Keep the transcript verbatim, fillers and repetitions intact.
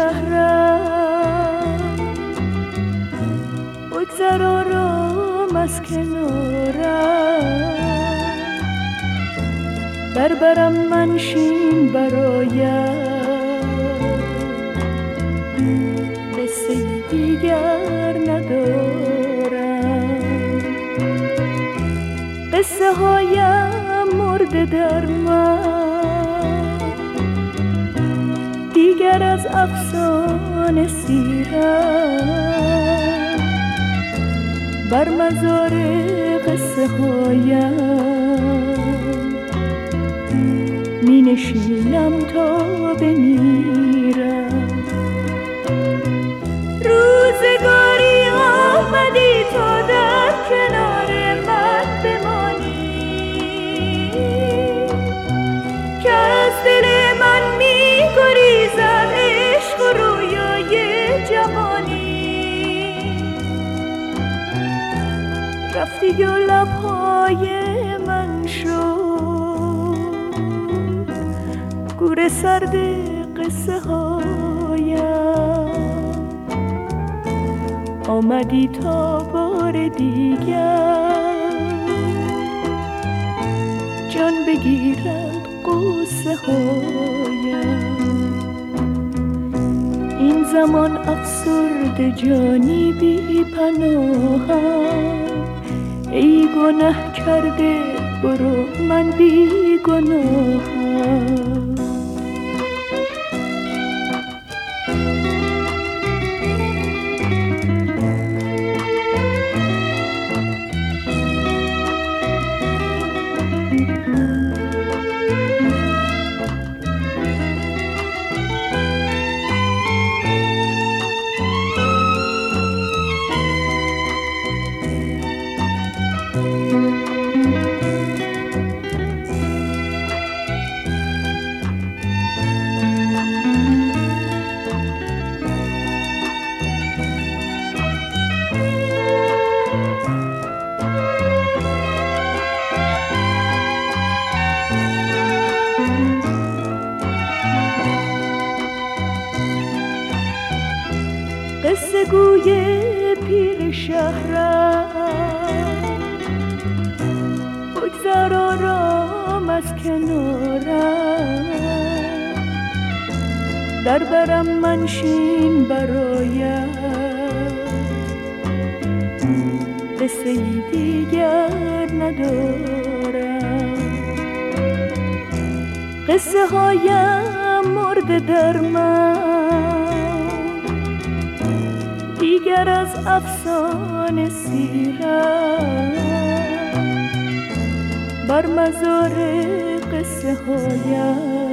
شهرم، بگذر آرام از کنارم، بربرم منشین برایم، قصه دیگر ندارم. قصه هایم مرده در من، دیگر از افسانه سیرم، بر مزار قصه هایم می نشینم تا بمیرم. روزگاری آمدی تا در کنار من بمانی، که از دل من می گریزد عشق و رویای جوانی. رفتی و لبهای من شد گور سرد قصه هایم، آمدی تا بار دیگر جان بگیرد قصه هایم. این زمان افسرده جانی بی پناهم، ای گناه کرده برو من بی گناهم. قصه گوی پیر شهرم، بگذر آرام از کنارم، در برم منشین برایم، قصه دیگر ندارم. قصه هایم مرده در من، دیگر از افسانه سیرم، بر مزار قصه هایم